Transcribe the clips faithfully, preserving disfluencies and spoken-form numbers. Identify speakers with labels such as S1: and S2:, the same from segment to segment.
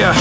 S1: Yeah.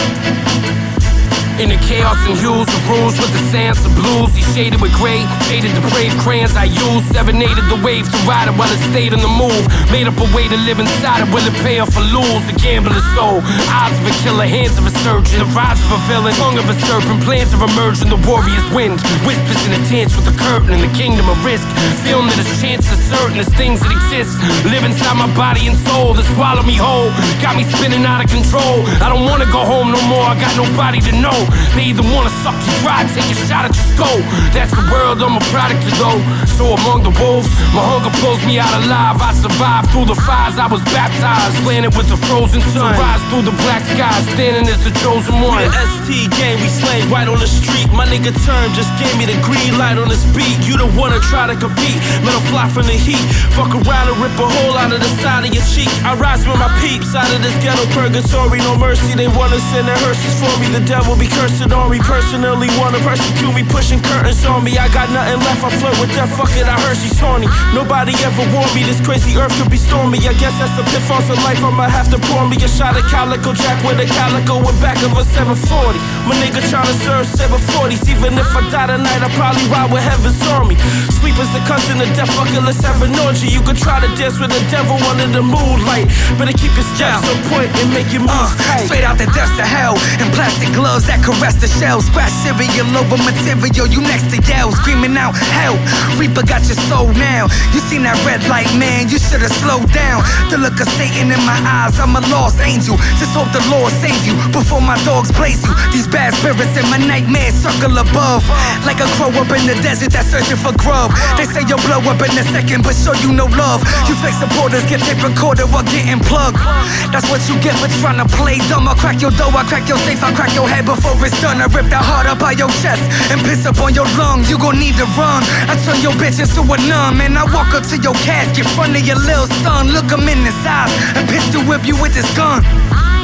S1: In the chaos and hues of rules with the sands of blues. He shaded with gray, faded the brave crayons I used. Serenaded the wave to ride it while it stayed on the move. Made up a way to live inside it, will it pay off or lose? A gambler's soul, eyes of a killer, hands of a surgeon. The rise of a villain, tongue of a serpent. Plans of emerging, the warrior's wind. Whispers in a dance with the curtain in the kingdom of risk. Feeling that his chance is certain, there's things that exist. Live inside my body and soul that swallow me whole. Got me spinning out of control. I don't wanna go home no more, I got nobody to know. They either wanna suck you dry, take a shot at your skull. That's the world I'm a product of though. So among the wolves, my hunger pulls me out alive. I survived through the fires, I was baptized. Planted with the frozen sun, rise through the black sky, standing as the chosen one.
S2: The S T game, we slang right on the street. My nigga Term just gave me the green light on this beat. You don't wanna try to compete, let 'em fly from the heat. Fuck around and rip a hole out of the side of your cheek. I rise with my peeps out of this ghetto purgatory. No mercy, they wanna send their hearses for me. The devil be cursing on me. Personally wanna persecute me, pushing curtains on me. I got nothing left, I flirt with that, fuck it, I heard she's horny. Nobody ever warned me this crazy earth could be stormy. I guess that's the pitfalls of life, I'ma have to pour me a shot of Calico Jack with a calico with back of a seven forty. My nigga tryna serve seven forties. Even if I die tonight, I probably ride with heaven's army. Sleep is a cousin of death, fuck it, let's have an orgy. You could try to dance with the devil under the moonlight. Better keep your steps on point and make your moves
S3: uh,
S2: tight.
S3: Straight out the depths of hell, in plastic gloves that caress the shell. Scratch cereal over material, you next to yell, screaming out help. Reaper got your soul now. You seen that red light, man, you should've slowed down. The look of Satan in my eyes, I'm a lost angel. Just hope the Lord save you before my dogs place you. These bad spirits in my nightmares circle above, like a crow up in the desert that's searching for grub. They say you'll blow up in a second, but show you no love. You fake supporters get tape recorded while getting plugged. That's what you get for trying to play dumb. I'll crack your door, I'll crack your safe, I'll crack your head before it's done. I rip the heart up out your chest and piss up on your lung. You gon' need to run. I turn your bitch into a nun, and I walk up to your casket, front of your little son. Look him in his eyes and pistol whip you with this gun.